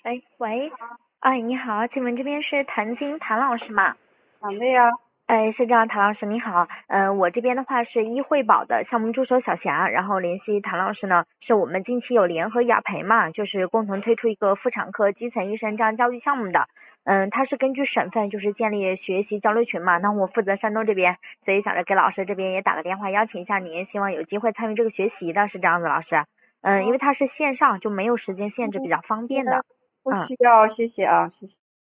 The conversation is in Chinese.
哎，喂，哎，你好，请问这边是谭晶谭老师吗？ 想的呀。 哎，是这样，谭老师你好，我这边的话是医惠保的项目助手小霞，然后联系谭老师呢，是我们近期有联合雅培嘛，就是共同推出一个妇产科基层医生这样教育项目的，它是根据省份就是建立学习交流群嘛，那我负责山东这边，所以想着给老师这边也打个电话邀请一下您，希望有机会参与这个学习的，是这样子，老师，因为它是线上就没有时间限制，比较方便的， 不嗯。 需要，谢谢啊，谢谢。